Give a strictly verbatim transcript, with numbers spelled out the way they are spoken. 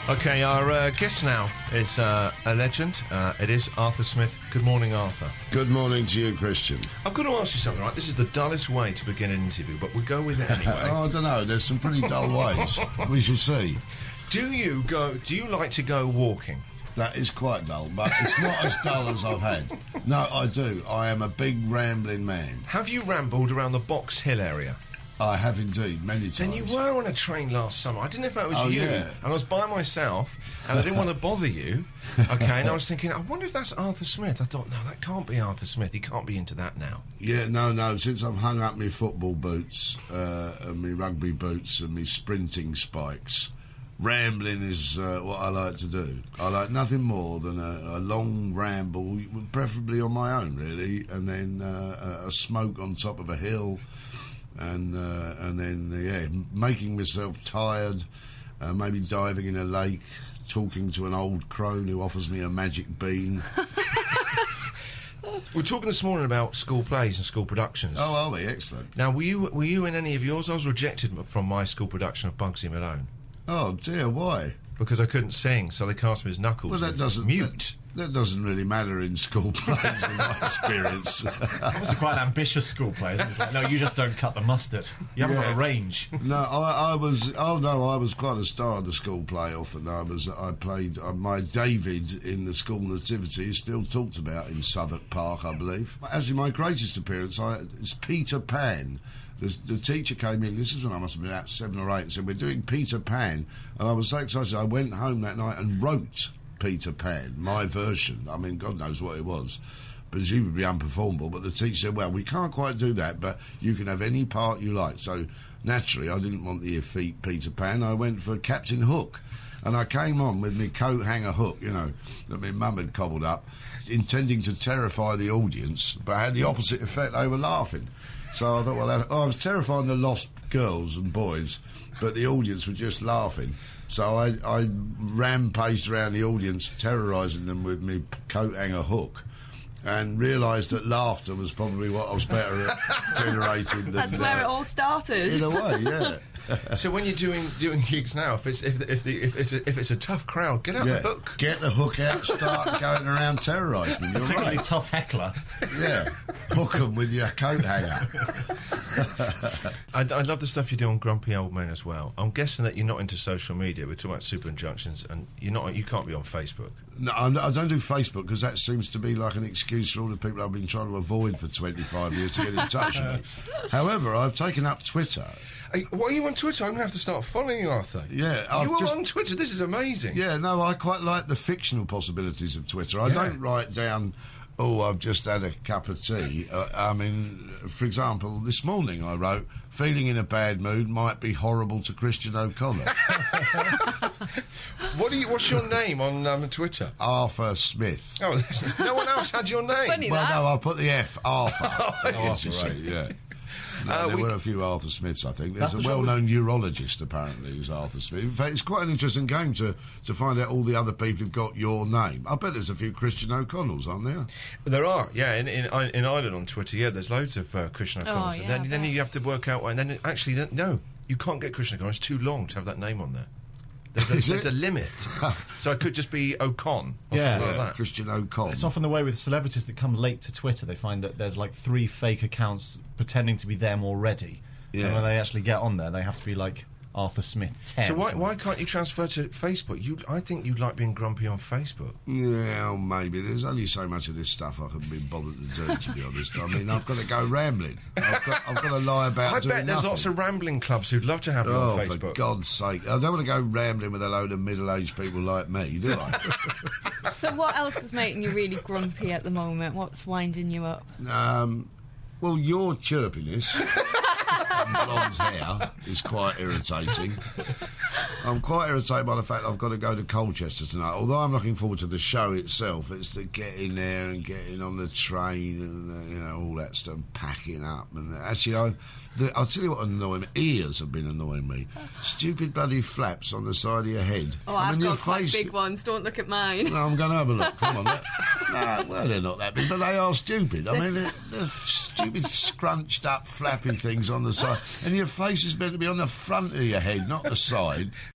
OK, our uh, guest now is uh, a legend. Uh, it is Arthur Smith. Good morning, Arthur. Good morning to you, Christian. I've got to ask you something, right? This is the dullest way to begin an interview, but we'll go with it anyway. oh, I don't know. There's some pretty dull ways. We shall see. Do you go? Do you like to go walking? That is quite dull, but it's not as dull as I've had. No, I do. I am a big rambling man. Have you rambled around the Box Hill area? I have indeed, many times. Then you were on a train last summer. I didn't know if that was oh, you. Yeah. And I was by myself, and I didn't want to bother you. OK, and I was thinking, I wonder if that's Arthur Smith. I thought, no, that can't be Arthur Smith. He can't be into that now. Yeah, no, no. Since I've hung up my football boots, uh, and my rugby boots, and my sprinting spikes, rambling is uh, what I like to do. I like nothing more than a, a long ramble, preferably on my own, really, and then uh, a smoke on top of a hill. And uh, and then uh, yeah, making myself tired, uh, maybe diving in a lake, talking to an old crone who offers me a magic bean. We're talking this morning about school plays and school productions. Oh, are we? Excellent. Now, were you were you in any of yours? I was rejected from my school production of Bugsy Malone. Oh dear, why? Because I couldn't sing, so they cast me as Knuckles. Well, that doesn't mute. That, that doesn't really matter in school plays, in my experience. It was quite an ambitious school play. Isn't it? It's like, no, you just don't cut the mustard. You haven't Yeah. got a range. No, I, I was. Oh no, I was quite a star of the school play. Often I was. I played uh, my David in the school nativity. Is still talked about in Southwark Park, I believe. Actually, my greatest appearance I, is Peter Pan. The, the teacher came in, this is when I must have been about seven or eight, and said, we're doing Peter Pan. And I was so excited, I went home that night and wrote Peter Pan, my version. I mean, God knows what it was. Presumably unperformable, but the teacher said, well, we can't quite do that, but you can have any part you like. So, naturally, I didn't want the effete Peter Pan. I went for Captain Hook. And I came on with my coat hanger hook, you know, that my mum had cobbled up, intending to terrify the audience, but I had the opposite effect. They were laughing. So I thought, well, I, I was terrifying the lost girls and boys, but the audience were just laughing. So I, I rampaged around the audience, terrorising them with my coat hanger hook, and realised that laughter was probably what I was better at generating than... That's where uh, it all started. In a way, yeah. So when you're doing doing gigs now, if it's if the, if, the, if it's a, if it's a tough crowd, get out yeah. the hook. Get the hook out, start going around terrorising them. You're Particularly right. tough heckler. Yeah, hook 'em with your coat hanger. I, I love the stuff you do on Grumpy Old Men as well. I'm guessing that you're not into social media. We're talking about Super Injunctions, and you're not. You can't be on Facebook. No, I'm, I don't do Facebook because that seems to be like an excuse for all the people I've been trying to avoid for twenty-five years to get in touch with me. However, I've taken up Twitter. Hey, what are you on Twitter? I'm going to have to start following you, Arthur. Yeah, I've you are just- on Twitter. This is amazing. Yeah, no, I quite like the fictional possibilities of Twitter. I Yeah. don't write down, oh, I've just had a cup of tea. Uh, I mean, for example, this morning I wrote, feeling in a bad mood might be horrible to Christian O'Connor. What do you? What's your name on um, Twitter? Arthur Smith. Oh, there's- no one else had your name. Funny Well, that. no, I put the F, Arthur. yes, Arthur, right. yeah. No, Uh, there we- were a few Arthur Smiths, I think. There's That's a the trouble well-known urologist, apparently, who's Arthur Smith. In fact, it's quite an interesting game to, to find out all the other people who've got your name. I bet there's a few Christian O'Connells, aren't there? There are, yeah, in in, in Ireland on Twitter, yeah. There's loads of uh, Christian Oh, O'Connors. yeah, and then I then bet. you have to work out, and then it, actually, then, no, you can't get Christian O'Connor. It's too long to have that name on there. There's a, Is there's it? a limit. So I could just be O'Con or Yeah. something like Yeah, that. Christian O'Connell. It's often the way with celebrities that come late to Twitter. They find that there's like three fake accounts pretending to be them already. Yeah. And when they actually get on there, they have to be like Arthur Smith ten. So or why something. why can't you transfer to Facebook? You, I think you'd like being grumpy on Facebook. Yeah, well, maybe. There's only so much of this stuff I haven't been bothered to do, to be honest. I mean, I've got to go rambling. I've got, I've got to lie about I doing bet there's nothing. lots of rambling clubs who'd love to have you Oh, on for Facebook. God's sake. I don't want to go rambling with a load of middle-aged people like me, do I? So what else is making you really grumpy at the moment? What's winding you up? um, well, your chirpiness and blonde hair is quite irritating. I'm quite irritated by the fact I've got to go to Colchester tonight. Although I'm looking forward to the show itself, it's the getting there and getting on the train and uh, you know all that stuff, packing up. And uh, actually, I, the, I'll tell you what annoying me. Ears have been annoying me. Stupid bloody flaps on the side of your head. Oh, I I've mean, your got quite face. big ones. Don't look at mine. No, I'm going to have a look. Come on. They're- no, well, they're not that big, but they are stupid. I mean, they're, they're stupid, scrunched up, flappy things on the side, and your face is meant to be on the front of your head, not the side.